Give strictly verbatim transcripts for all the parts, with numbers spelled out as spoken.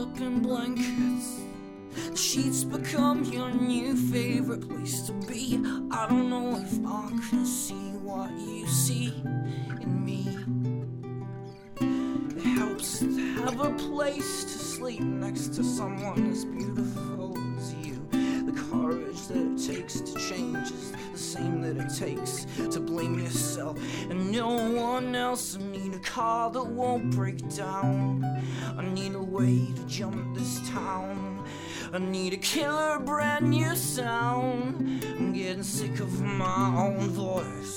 up in blankets. The sheets become your new favorite place to be. I don't know if I can see what you see in me. It helps to have a place to sleep next to someone as beautiful as you. The courage that it takes to change is the same that it takes to blame yourself and no one else. I need a car that won't break down. I need a way to jump this town. I need a killer brand new sound. I'm getting sick of my own voice.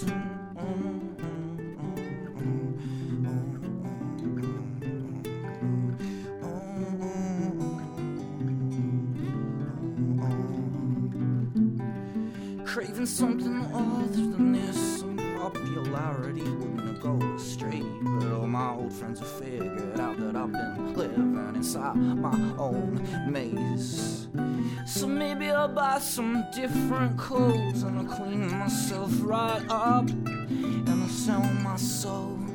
Craving something other than this. Some popularity wouldn't go straight, but all my old friends have figured out that I've been living inside my own maze. So maybe I'll buy some different clothes and I'll clean myself right up and I'll sell my soul